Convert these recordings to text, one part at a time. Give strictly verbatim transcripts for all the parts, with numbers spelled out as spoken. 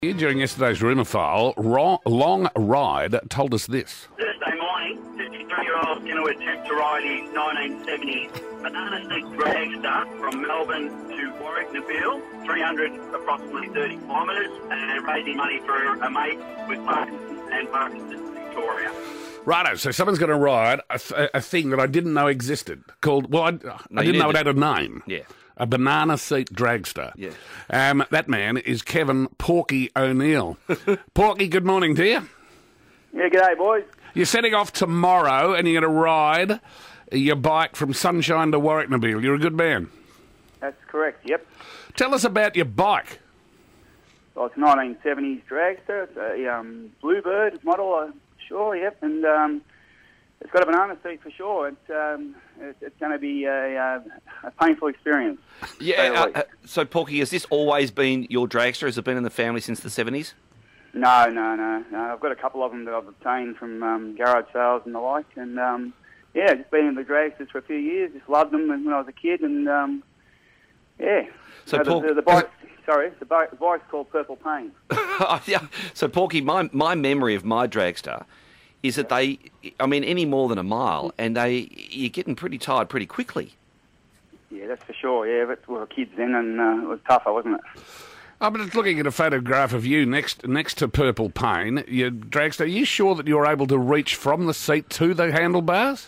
During yesterday's rumour file, Ro- Long Ride told us this. Thursday morning, fifty-three-year-old Kenilworth took to ride his nineteen seventies banana seat dragster from Melbourne to Warwick Nabil, three hundred, approximately thirty kilometres, and raising money for a mate with Parkinson's and Parkinson's Victoria. Righto, so someone's going to ride a, th- a thing that I didn't know existed called, well, I, I didn't know it had a name. Yeah. A banana seat dragster. Yeah. Um, that man is Kevin Porky O'Neill. Porky, good morning to you. Yeah, g'day, boys. You're setting off tomorrow and you're going to ride your bike from Sunshine to Warwick Nabil. You're a good man. That's correct, yep. Tell us about your bike. Well, it's a nineteen seventies dragster. It's a um, Bluebird model, I'm sure, yep. And um, it's got a banana seat for sure. It's, um, it's, it's going to be a, a, a painful experience. Yeah, uh, uh, so Porky, has this always been your dragster? Has it been in the family since the seventies? No, no, no, no. I've got a couple of them that I've obtained from um, garage sales and the like. And, um, yeah, just been in the dragsters for a few years. Just loved them when I was a kid. And, um, yeah. So no, Paul, the, the, the bike, sorry, the bike, the bike's called Purple Pain. yeah. So Porky, my, my memory of my dragster is that they, I mean, any more than a mile, and they you're getting pretty tired pretty quickly. Yeah, that's for sure, yeah. But we were kids then, and uh, it was tougher, wasn't it? I'm just looking at a photograph of you next next to Purple Pain, your dragster. Are you sure that you're able to reach from the seat to the handlebars?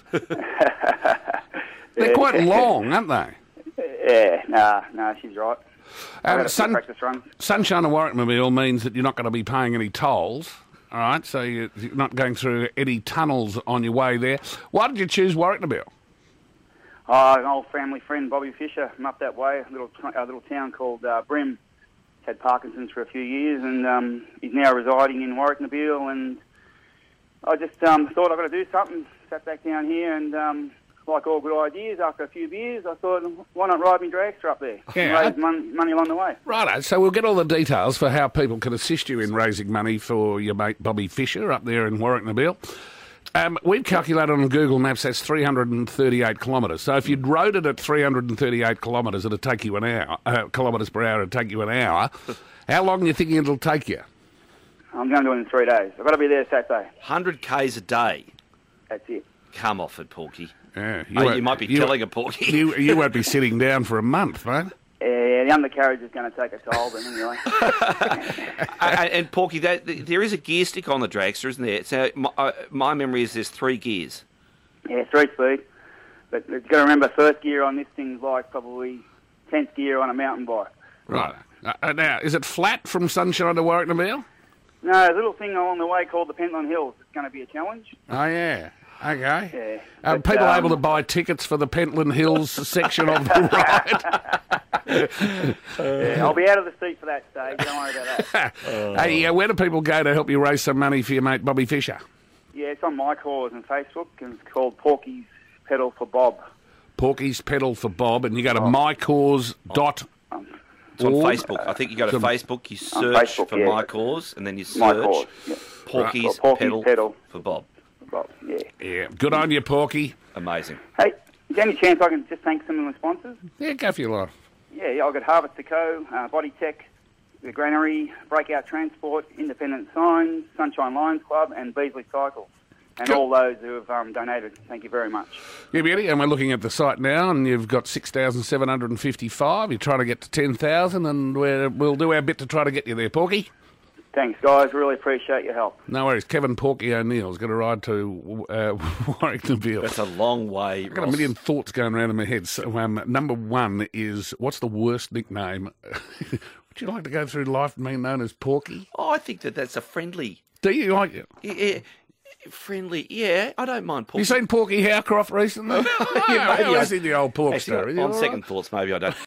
They're quite long, aren't they? Yeah, nah, nah, she's right. Um, Um, sun, practice runs. Sunshine and Warwick Mobile means that you're not going to be paying any tolls, all right? So you're you're not going through any tunnels on your way there. Why did you choose Warwick Mobile? Oh, an old family friend, Bobby Fisher, from up that way, a little, a little town called uh, Brim. He's had Parkinson's for a few years, and um, he's now residing in Warwick Nabil. And I just um, thought I've got to do something. Sat back down here, and um, like all good ideas, after a few beers, I thought, why not ride me dragster up there? Yeah. And raise mon- money along the way. Righto, so we'll get all the details for how people can assist you in raising money for your mate Bobby Fisher up there in Warwick Nabil. Um, we've calculated on Google Maps that's three hundred thirty-eight kilometres. So if you'd rode it at three hundred thirty-eight kilometres, it'd take you an hour. Uh, kilometres per hour, it'd take you an hour. How long are you thinking it'll take you? I'm going to do it in three days. I've got to be there Saturday. one hundred kays a day. That's it. Come off it, Porky. Yeah, Oh, won't- you might be you- telling a Porky. You, you won't be sitting down for a month, mate. Yeah, the undercarriage is going to take a toll, but anyway. and, and Porky, that, there is a gear stick on the dragster, isn't there? So my, uh, my memory is there's three gears. Yeah, three speed. But you've got to remember, first gear on this thing's like probably tenth gear on a mountain bike. Right. Uh, now, is it flat from Sunshine to Warwick Nabil? No, a little thing along the way called the Pentland Hills. It's going to be a challenge. Oh, yeah. Okay. Yeah. Um, But, people um, able to buy tickets for the Pentland Hills section of the ride? Yeah, I'll be out of the seat for that stage. Don't worry about that. Hey, uh, where do people go to help you raise some money for your mate Bobby Fisher? Yeah, it's on my cause on Facebook, and it's called Porky's Pedal for Bob. Porky's Pedal for Bob, and you go to mycause dot Um, It's on org. Facebook. I think you go to Some- Facebook, you On search Facebook, for yeah. My Cause, and then you search My cause. Yeah. Porky's, Well, Porky's pedal, Pedal. for Bob. Bob. Yeah. Yeah, good on you, Porky. Amazing. Hey, is there any chance I can just thank some of my sponsors? Yeah, go for your life. Yeah, yeah, I've got Harvest to Co, uh, Body Tech, The Granary, Breakout Transport, Independent Signs, Sunshine Lions Club, and Beasley Cycles. And Cool. all those who have um, donated. Thank you very much. Yeah, beauty, and we're looking at the site now, and you've got six thousand seven hundred fifty-five. You're trying to get to ten thousand, and we're, we'll do our bit to try to get you there, Porky. Thanks, guys. Really appreciate your help. No worries. Kevin Porky O'Neill's going to ride to uh, Warwick Nabil. That's a long way, I've got a million thoughts going around in my head. So, um, number one is, what's the worst nickname? Would you like to go through life being known as Porky? Oh, I think that that's a friendly... Do you like it? Yeah, yeah, friendly, yeah, I don't mind Porky. You seen Porky Howcroft recently? Yeah, yeah, maybe I I- see the old pork Actually, story. on second thoughts, maybe I don't.